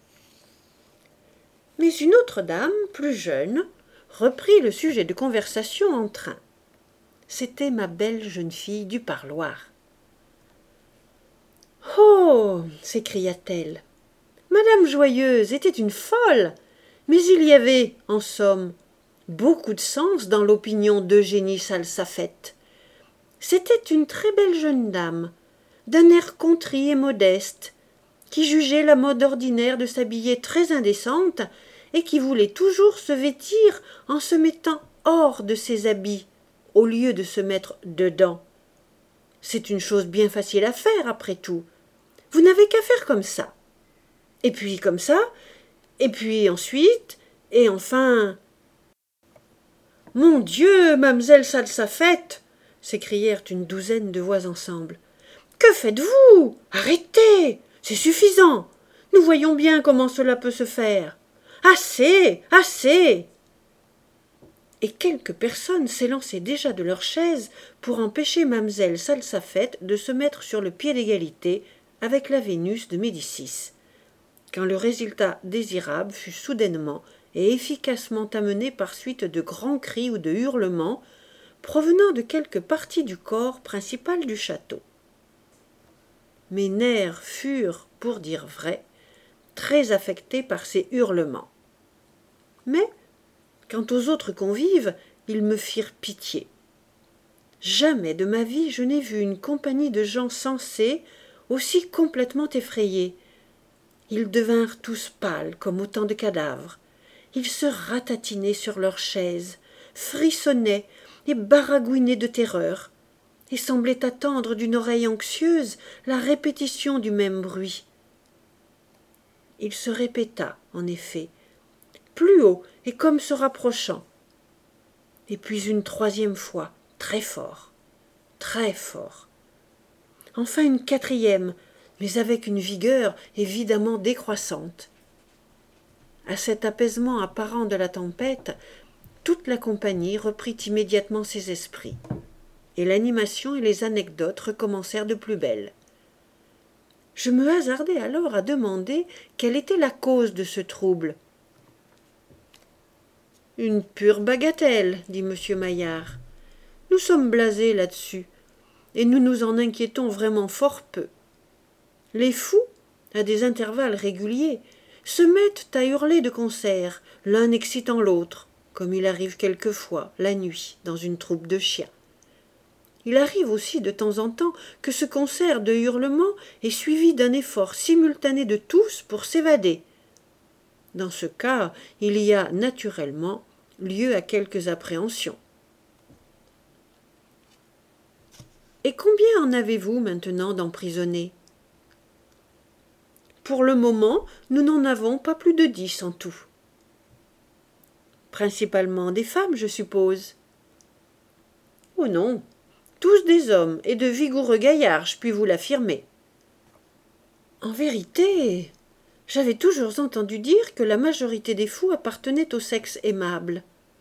Mais une autre dame, plus jeune, reprit le sujet de conversation en train. C'était ma belle jeune fille du parloir. « Oh » s'écria-t-elle, « Madame Joyeuse était une folle, mais il y avait, en somme, beaucoup de sens dans l'opinion d'Eugénie Salsafette. C'était une très belle jeune dame, d'un air contrit et modeste, qui jugeait la mode ordinaire de s'habiller très indécente et qui voulait toujours se vêtir en se mettant hors de ses habits, au lieu de se mettre dedans. C'est une chose bien facile à faire, après tout. Vous n'avez qu'à faire comme ça. Et puis comme ça, et puis ensuite, et enfin... »« Mon Dieu, mamselle Salsafette !» s'écrièrent une douzaine de voix ensemble. « Que faites-vous? Arrêtez! C'est suffisant! Nous voyons bien comment cela peut se faire. Assez! Assez !» Et quelques personnes s'élançaient déjà de leurs chaises pour empêcher mamselle Salsafette de se mettre sur le pied d'égalité avec la Vénus de Médicis, quand le résultat désirable fut soudainement et efficacement amené par suite de grands cris ou de hurlements provenant de quelque partie du corps principal du château. Mes nerfs furent, pour dire vrai, très affectés par ces hurlements. Mais, quant aux autres convives, ils me firent pitié. Jamais de ma vie je n'ai vu une compagnie de gens sensés aussi complètement effrayés. Ils devinrent tous pâles comme autant de cadavres. Ils se ratatinaient sur leurs chaises, frissonnaient, et baragouinait de terreur, et semblait attendre d'une oreille anxieuse la répétition du même bruit. Il se répéta, en effet, plus haut et comme se rapprochant, et puis une troisième fois, très fort, enfin une quatrième, mais avec une vigueur évidemment décroissante. À cet apaisement apparent de la tempête, toute la compagnie reprit immédiatement ses esprits, et l'animation et les anecdotes recommencèrent de plus belle. Je me hasardai alors à demander quelle était la cause de ce trouble. « Une pure bagatelle, dit M. Maillard. Nous sommes blasés là-dessus, et nous nous en inquiétons vraiment fort peu. Les fous, à des intervalles réguliers, se mettent à hurler de concert, l'un excitant l'autre, comme il arrive quelquefois, la nuit, dans une troupe de chiens. Il arrive aussi de temps en temps que ce concert de hurlements est suivi d'un effort simultané de tous pour s'évader. Dans ce cas, il y a naturellement lieu à quelques appréhensions. Et combien en avez-vous maintenant d'emprisonnés ? Pour le moment, nous n'en avons pas plus de 10 en tout. Principalement des femmes, je suppose. Oh non, tous des hommes et de vigoureux gaillards, je puis vous l'affirmer. En vérité, j'avais toujours entendu dire que la majorité des fous appartenaient au sexe aimable.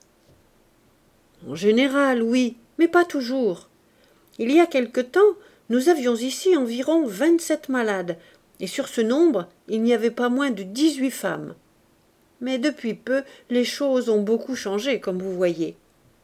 En général, oui, mais pas toujours. Il y a quelque temps, nous avions ici environ 27 malades, et sur ce nombre, il n'y avait pas moins de 18 femmes. Mais depuis peu, les choses ont beaucoup changé, comme vous voyez.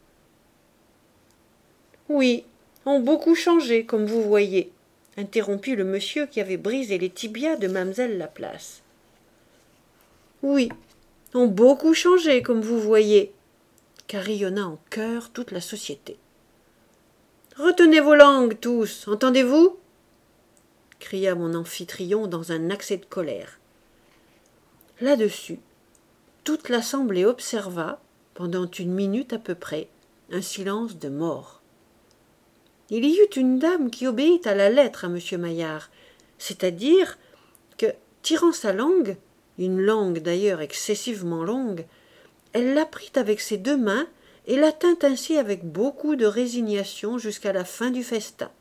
Oui, ont beaucoup changé, comme vous voyez, interrompit le monsieur qui avait brisé les tibias de mamselle Laplace. Oui, ont beaucoup changé, comme vous voyez, carillonna en chœur toute la société. Retenez vos langues, tous, entendez-vous ? Cria mon amphitryon dans un accès de colère. Là-dessus, toute l'assemblée observa, pendant 1 minute à peu près, un silence de mort. Il y eut une dame qui obéit à la lettre à M. Maillard, c'est-à-dire que, tirant sa langue, une langue d'ailleurs excessivement longue, elle la prit avec ses 2 mains et la tint ainsi avec beaucoup de résignation jusqu'à la fin du festin.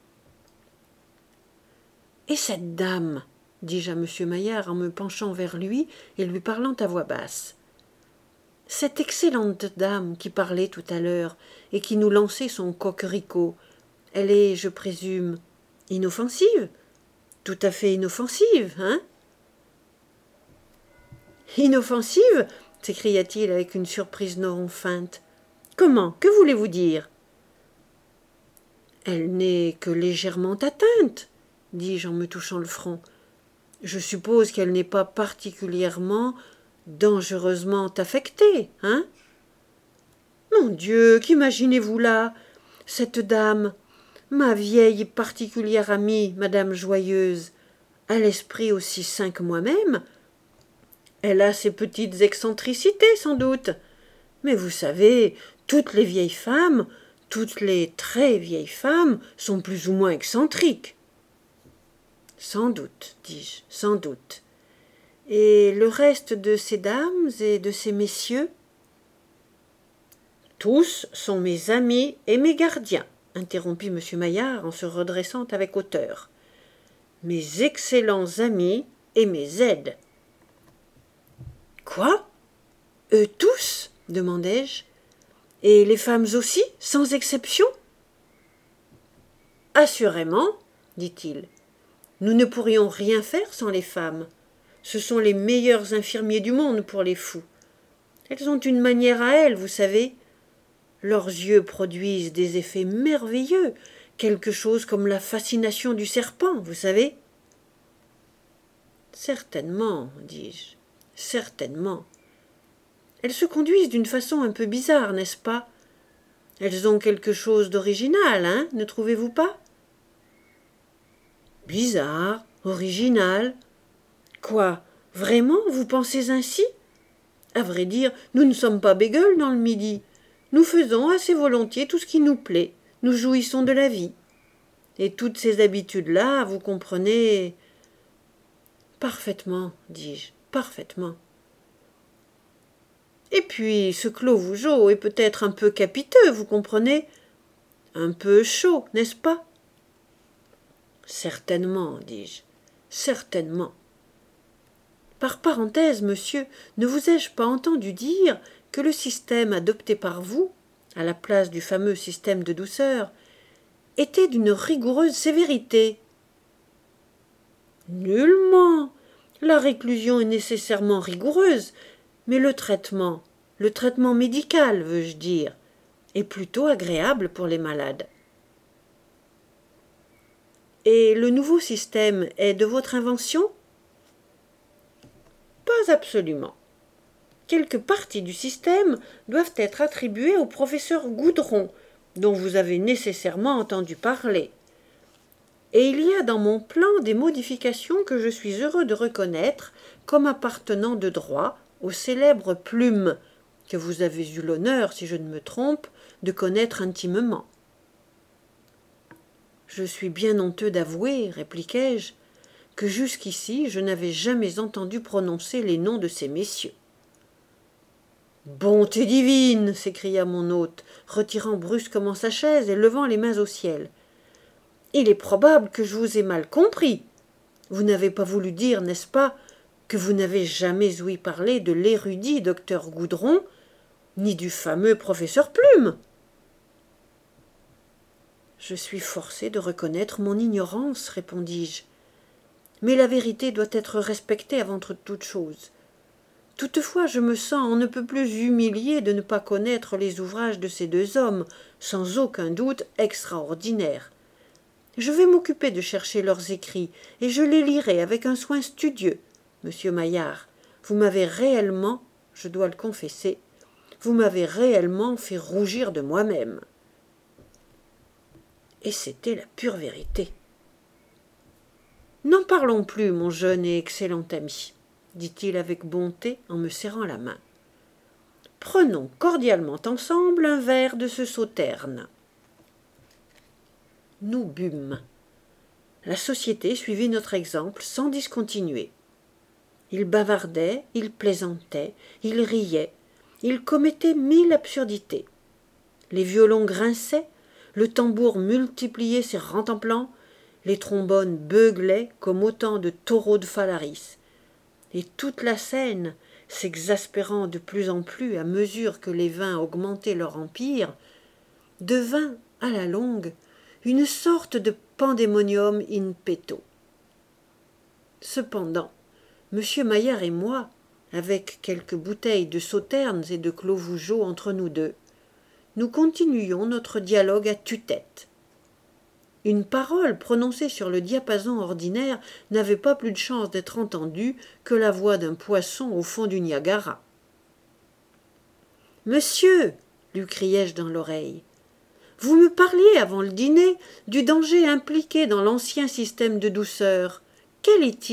« Et cette dame ?» dis-je à M. Maillard en me penchant vers lui et lui parlant à voix basse. « Cette excellente dame qui parlait tout à l'heure et qui nous lançait son cocquericot, elle est, je présume, inoffensive ? Tout à fait inoffensive, hein ?»« Inoffensive ?» s'écria-t-il avec une surprise non feinte. « Comment ? Que voulez-vous dire ?»« Elle n'est que légèrement atteinte, » dis-je en me touchant le front. « Je suppose qu'elle n'est pas particulièrement, dangereusement affectée, hein ?»« Mon Dieu, qu'imaginez-vous là ? Cette dame, ma vieille et particulière amie, Madame Joyeuse, a l'esprit aussi sain que moi-même. Elle a ses petites excentricités, sans doute. Mais vous savez, toutes les vieilles femmes, toutes les très vieilles femmes sont plus ou moins excentriques. » « Sans doute, dis-je, sans doute. Et le reste de ces dames et de ces messieurs ? » ?»« Tous sont mes amis et mes gardiens, » interrompit M. Maillard en se redressant avec hauteur. « Mes excellents amis et mes aides. »« Quoi ? Eux tous ? demandai-je. Et les femmes aussi, sans exception ? » ?»« Assurément, dit-il. Nous ne pourrions rien faire sans les femmes. Ce sont les meilleurs infirmiers du monde pour les fous. Elles ont une manière à elles, vous savez. Leurs yeux produisent des effets merveilleux, quelque chose comme la fascination du serpent, vous savez. Certainement, dis-je, certainement. Elles se conduisent d'une façon un peu bizarre, n'est-ce pas ? Elles ont quelque chose d'original, hein, ne trouvez-vous pas ? Bizarre, original. Quoi, vraiment, vous pensez ainsi ? À vrai dire, nous ne sommes pas bégueules dans le Midi. Nous faisons assez volontiers tout ce qui nous plaît, nous jouissons de la vie. Et toutes ces habitudes-là, vous comprenez… Parfaitement, dis-je, parfaitement. Et puis, ce Clos Vougeot est peut-être un peu capiteux, vous comprenez? Un peu chaud, n'est-ce pas? Certainement, dis-je, certainement. Par parenthèse, monsieur, ne vous ai-je pas entendu dire que le système adopté par vous, à la place du fameux système de douceur, était d'une rigoureuse sévérité? Nullement. La réclusion est nécessairement rigoureuse, mais le traitement médical, veux-je dire, est plutôt agréable pour les malades. Et le nouveau système est de votre invention? Pas absolument. Quelques parties du système doivent être attribuées au professeur Goudron, dont vous avez nécessairement entendu parler. Et il y a dans mon plan des modifications que je suis heureux de reconnaître comme appartenant de droit au célèbre Plume, que vous avez eu l'honneur, si je ne me trompe, de connaître intimement. Je suis bien honteux d'avouer, répliquai-je, que jusqu'ici je n'avais jamais entendu prononcer les noms de ces messieurs. Bonté divine, s'écria mon hôte, retirant brusquement sa chaise et levant les mains au ciel. Il est probable que je vous ai mal compris. Vous n'avez pas voulu dire, n'est-ce pas, que vous n'avez jamais ouï parler de l'érudit docteur Goudron, ni du fameux professeur Plume. Je suis forcé de reconnaître mon ignorance, répondis-je. Mais la vérité doit être respectée avant toute chose. Toutefois, je me sens on ne peut plus humilié de ne pas connaître les ouvrages de ces deux hommes, sans aucun doute extraordinaires. Je vais m'occuper de chercher leurs écrits, et je les lirai avec un soin studieux. Monsieur Maillard, vous m'avez réellement, je dois le confesser, vous m'avez réellement fait rougir de moi-même. Et c'était la pure vérité. N'en parlons plus, mon jeune et excellent ami, dit-il avec bonté en me serrant la main. Prenons cordialement ensemble un verre de ce sauterne. Nous bûmes. La société suivit notre exemple sans discontinuer. Il bavardait, il plaisantait, il riait, il commettait 1000 absurdités. Les violons grinçaient, le tambour multipliait ses rentemplants, les trombones beuglaient comme autant de taureaux de Phalaris. Et toute la scène, s'exaspérant de plus en plus à mesure que les vins augmentaient leur empire, devint, à la longue, une sorte de pandémonium in petto. Cependant, M. Maillard et moi, avec quelques bouteilles de sauternes et de Clos Vougeot entre nous deux, nous continuions notre dialogue à tue-tête. Une parole prononcée sur le diapason ordinaire n'avait pas plus de chance d'être entendue que la voix d'un poisson au fond du Niagara. « Monsieur, lui criai-je dans l'oreille, vous me parliez avant le dîner du danger impliqué dans l'ancien système de douceur. Quel est-il ? »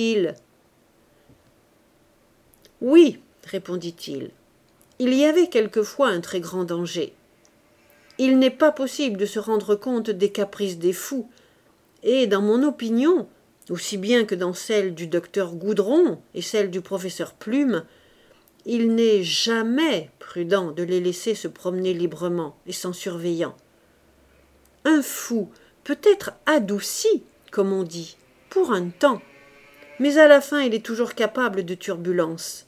« Oui, répondit-il, il y avait quelquefois un très grand danger. Il n'est pas possible de se rendre compte des caprices des fous, et dans mon opinion, aussi bien que dans celle du docteur Goudron et celle du professeur Plume, il n'est jamais prudent de les laisser se promener librement et sans surveillant. Un fou peut être adouci, comme on dit, pour un temps, mais à la fin il est toujours capable de turbulences.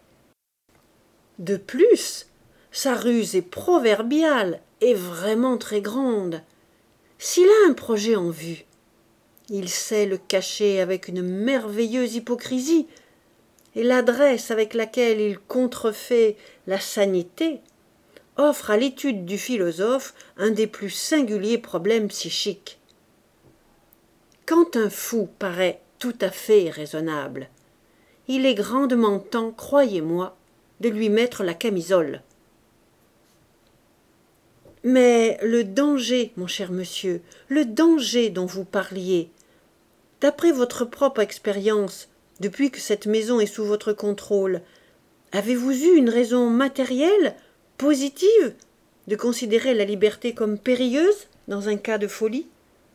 De plus, sa ruse est proverbiale et vraiment très grande. S'il a un projet en vue, il sait le cacher avec une merveilleuse hypocrisie, et l'adresse avec laquelle il contrefait la sanité offre à l'étude du philosophe un des plus singuliers problèmes psychiques. Quand un fou paraît tout à fait raisonnable, il est grandement temps, croyez-moi, de lui mettre la camisole. Mais le danger, mon cher monsieur, le danger dont vous parliez, d'après votre propre expérience, depuis que cette maison est sous votre contrôle, avez-vous eu une raison matérielle, positive, de considérer la liberté comme périlleuse dans un cas de folie?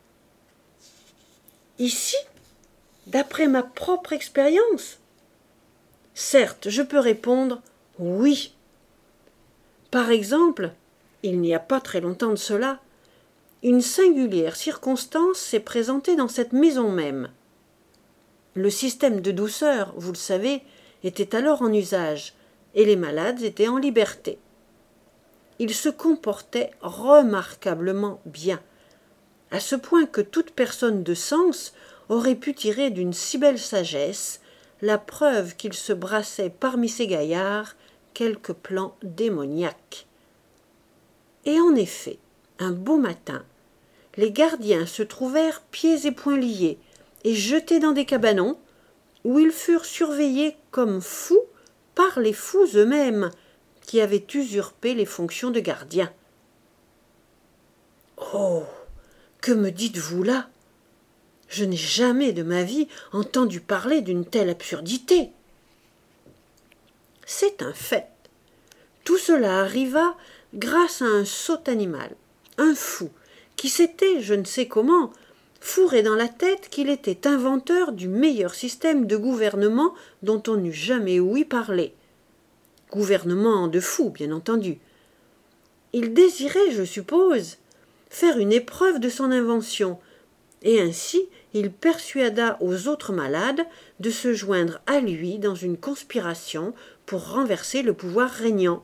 Ici, d'après ma propre expérience? Certes, je peux répondre oui. Par exemple, il n'y a pas très longtemps de cela, une singulière circonstance s'est présentée dans cette maison même. Le système de douceur, vous le savez, était alors en usage, et les malades étaient en liberté. Ils se comportaient remarquablement bien, à ce point que toute personne de sens aurait pu tirer d'une si belle sagesse la preuve qu'il se brassait parmi ces gaillards quelques plans démoniaques. Et en effet, un beau matin, les gardiens se trouvèrent pieds et poings liés et jetés dans des cabanons, où ils furent surveillés comme fous par les fous eux-mêmes, qui avaient usurpé les fonctions de gardiens. Oh, que me dites-vous là? Je n'ai jamais de ma vie entendu parler d'une telle absurdité. C'est un fait. Tout cela arriva grâce à un sot animal, un fou, qui s'était, je ne sais comment, fourré dans la tête qu'il était inventeur du meilleur système de gouvernement dont on n'eût jamais ouï parler. Gouvernement de fous, bien entendu. Il désirait, je suppose, faire une épreuve de son invention, et ainsi il persuada aux autres malades de se joindre à lui dans une conspiration pour renverser le pouvoir régnant.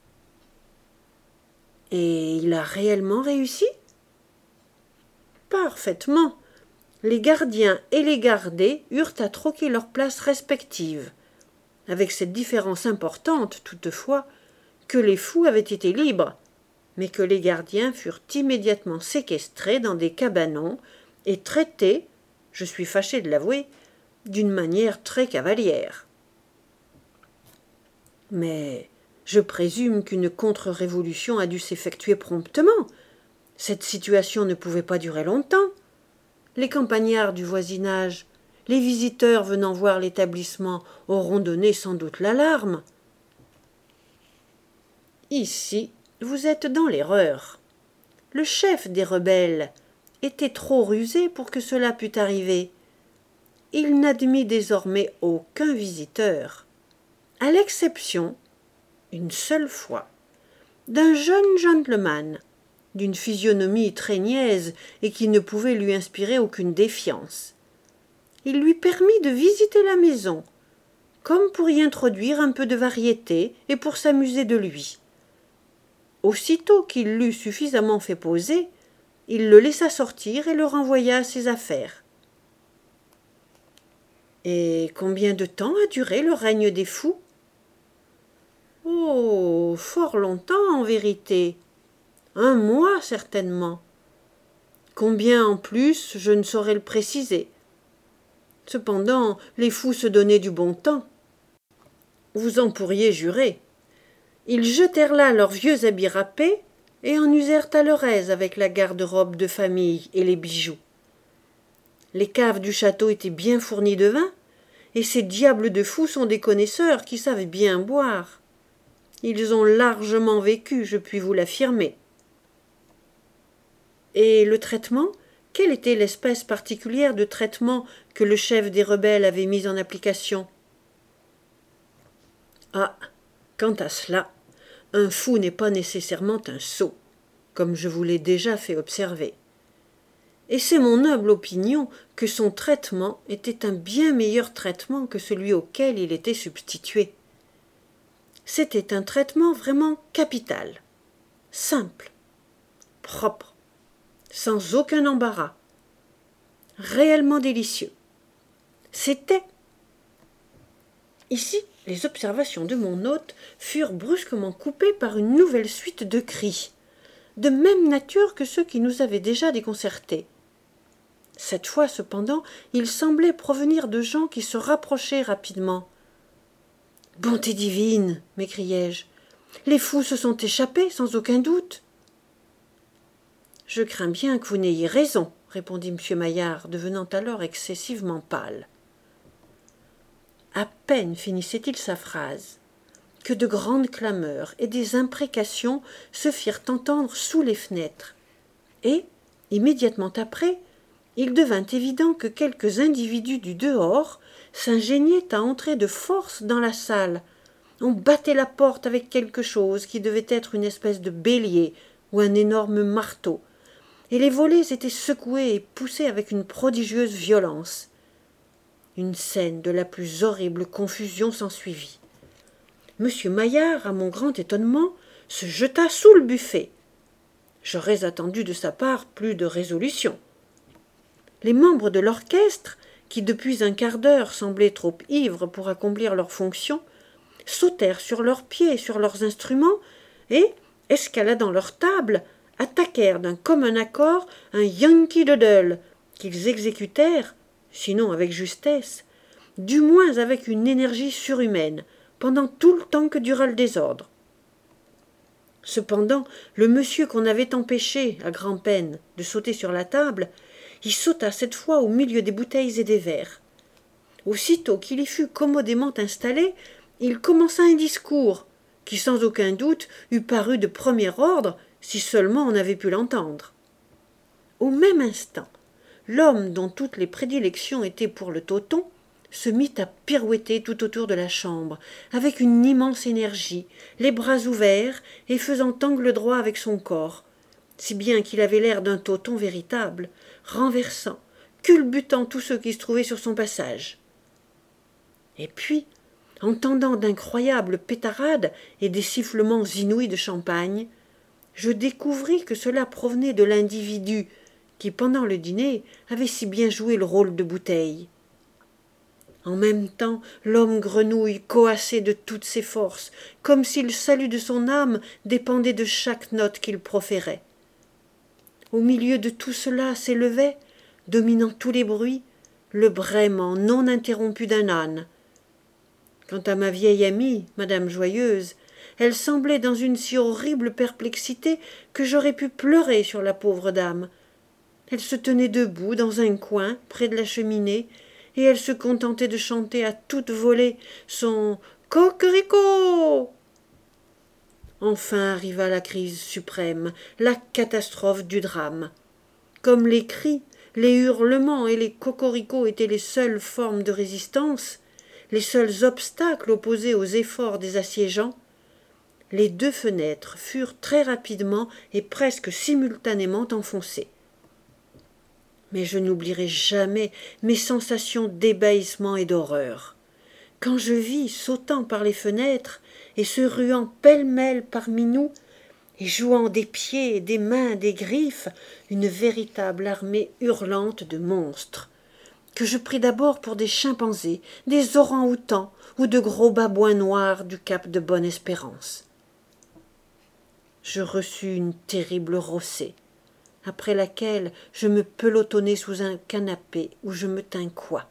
Et il a réellement réussi? Parfaitement. Les gardiens et les gardés eurent à troquer leurs places respectives, avec cette différence importante, toutefois, que les fous avaient été libres, mais que les gardiens furent immédiatement séquestrés dans des cabanons et traités, je suis fâché de l'avouer, d'une manière très cavalière. Mais je présume qu'une contre-révolution a dû s'effectuer promptement. Cette situation ne pouvait pas durer longtemps. Les campagnards du voisinage, les visiteurs venant voir l'établissement auront donné sans doute l'alarme. Ici, vous êtes dans l'erreur. Le chef des rebelles était trop rusé pour que cela pût arriver. Il n'admit désormais aucun visiteur, à l'exception, une seule fois, d'un jeune gentleman, d'une physionomie très niaise et qui ne pouvait lui inspirer aucune défiance. Il lui permit de visiter la maison, comme pour y introduire un peu de variété et pour s'amuser de lui. Aussitôt qu'il l'eut suffisamment fait poser, il le laissa sortir et le renvoya à ses affaires. Et combien de temps a duré le règne des fous? Oh, fort longtemps en vérité. 1 mois certainement. Combien en plus, je ne saurais le préciser. Cependant, les fous se donnaient du bon temps. Vous en pourriez jurer. Ils jetèrent là leurs vieux habits râpés et en usèrent à leur aise avec la garde-robe de famille et les bijoux. Les caves du château étaient bien fournies de vin, et ces diables de fous sont des connaisseurs qui savent bien boire. Ils ont largement vécu, je puis vous l'affirmer. Et le traitement? Quelle était l'espèce particulière de traitement que le chef des rebelles avait mis en application? Ah, quant à cela, un fou n'est pas nécessairement un sot, comme je vous l'ai déjà fait observer. Et c'est mon humble opinion que son traitement était un bien meilleur traitement que celui auquel il était substitué. C'était un traitement vraiment capital, simple, propre, sans aucun embarras, réellement délicieux. C'était... Ici, les observations de mon hôte furent brusquement coupées par une nouvelle suite de cris, de même nature que ceux qui nous avaient déjà déconcertés. Cette fois, cependant, ils semblaient provenir de gens qui se rapprochaient rapidement. « Bonté divine !» m'écriai-je. « Les fous se sont échappés, sans aucun doute. »« Je crains bien que vous n'ayez raison, » répondit M. Maillard, devenant alors excessivement pâle. À peine finissait-il sa phrase que de grandes clameurs et des imprécations se firent entendre sous les fenêtres. Et, immédiatement après, il devint évident que quelques individus du dehors s'ingéniaient à entrer de force dans la salle. On battait la porte avec quelque chose qui devait être une espèce de bélier ou un énorme marteau, et les volets étaient secoués et poussés avec une prodigieuse violence. Une scène de la plus horrible confusion s'ensuivit. M. Maillard, à mon grand étonnement, se jeta sous le buffet. J'aurais attendu de sa part plus de résolution. Les membres de l'orchestre, qui depuis un quart d'heure semblaient trop ivres pour accomplir leurs fonctions, sautèrent sur leurs pieds et sur leurs instruments et, escaladant leur table, attaquèrent d'un commun accord un Yankee Doodle qu'ils exécutèrent, sinon avec justesse, du moins avec une énergie surhumaine, pendant tout le temps que dura le désordre. Cependant, le monsieur qu'on avait empêché, à grand-peine, de sauter sur la table, y sauta cette fois au milieu des bouteilles et des verres. Aussitôt qu'il y fut commodément installé, il commença un discours, qui sans aucun doute eût paru de premier ordre, si seulement on avait pu l'entendre. Au même instant, l'homme dont toutes les prédilections étaient pour le toton se mit à pirouetter tout autour de la chambre, avec une immense énergie, les bras ouverts et faisant angle droit avec son corps, si bien qu'il avait l'air d'un toton véritable, renversant, culbutant tous ceux qui se trouvaient sur son passage. Et puis, entendant d'incroyables pétarades et des sifflements inouïs de champagne, je découvris que cela provenait de l'individu qui, pendant le dîner, avait si bien joué le rôle de bouteille. En même temps, l'homme grenouille coassait de toutes ses forces, comme si le salut de son âme dépendait de chaque note qu'il proférait. Au milieu de tout cela s'élevait, dominant tous les bruits, le braiement non interrompu d'un âne. Quant à ma vieille amie, Madame Joyeuse, elle semblait dans une si horrible perplexité que j'aurais pu pleurer sur la pauvre dame. Elle se tenait debout dans un coin, près de la cheminée, et elle se contentait de chanter à toute volée son « Cocorico ». Enfin arriva la crise suprême, la catastrophe du drame. Comme les cris, les hurlements et les cocoricots étaient les seules formes de résistance, les seuls obstacles opposés aux efforts des assiégeants, les deux fenêtres furent très rapidement et presque simultanément enfoncées. Mais je n'oublierai jamais mes sensations d'ébahissement et d'horreur. Quand je vis, sautant par les fenêtres et se ruant pêle-mêle parmi nous, et jouant des pieds, des mains, des griffes, une véritable armée hurlante de monstres, que je pris d'abord pour des chimpanzés, des orang-outans ou de gros babouins noirs du cap de Bonne-Espérance. Je reçus une terrible rossée, après laquelle je me pelotonnai sous un canapé où je me tins coi.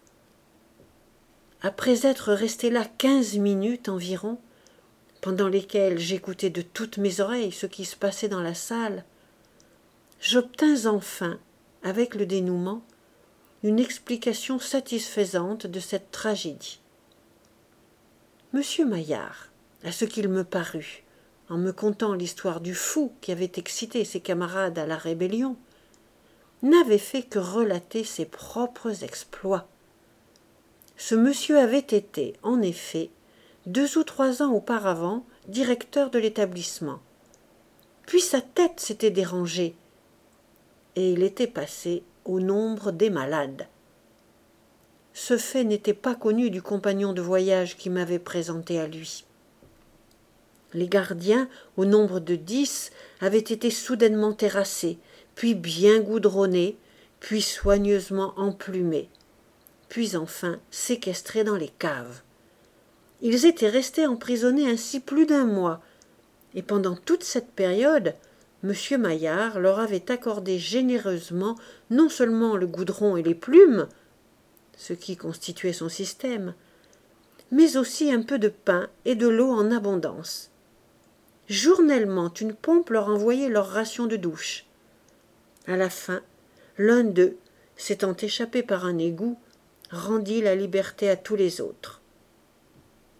Après être resté là 15 minutes environ, pendant lesquelles j'écoutais de toutes mes oreilles ce qui se passait dans la salle, j'obtins enfin, avec le dénouement, une explication satisfaisante de cette tragédie. Monsieur Maillard, à ce qu'il me parut, en me contant l'histoire du fou qui avait excité ses camarades à la rébellion, n'avait fait que relater ses propres exploits. Ce monsieur avait été, en effet, 2 ou 3 ans auparavant, directeur de l'établissement. Puis sa tête s'était dérangée, et il était passé au nombre des malades. Ce fait n'était pas connu du compagnon de voyage qui m'avait présenté à lui. Les gardiens, au nombre de 10, avaient été soudainement terrassés, puis bien goudronnés, puis soigneusement emplumés, puis enfin séquestrés dans les caves. Ils étaient restés emprisonnés ainsi plus d'1 mois, et pendant toute cette période, M. Maillard leur avait accordé généreusement non seulement le goudron et les plumes, ce qui constituait son système, mais aussi un peu de pain et de l'eau en abondance. Journellement, une pompe leur envoyait leur ration de douche. À la fin, l'un d'eux, s'étant échappé par un égout, rendit la liberté à tous les autres.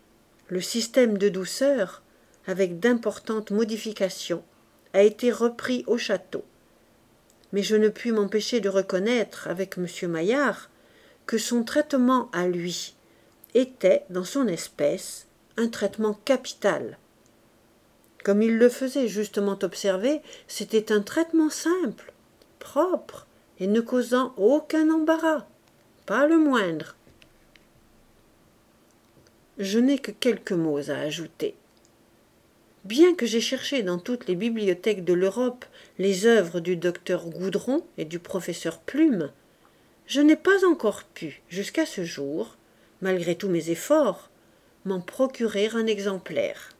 Le système de douceur, avec d'importantes modifications, a été repris au château. Mais je ne puis m'empêcher de reconnaître, avec M. Maillard, que son traitement à lui était, dans son espèce, un traitement capital. Comme il le faisait justement observer, c'était un traitement simple, propre, et ne causant aucun embarras, pas le moindre. Je n'ai que quelques mots à ajouter. Bien que j'aie cherché dans toutes les bibliothèques de l'Europe les œuvres du docteur Goudron et du professeur Plume, je n'ai pas encore pu, jusqu'à ce jour, malgré tous mes efforts, m'en procurer un exemplaire.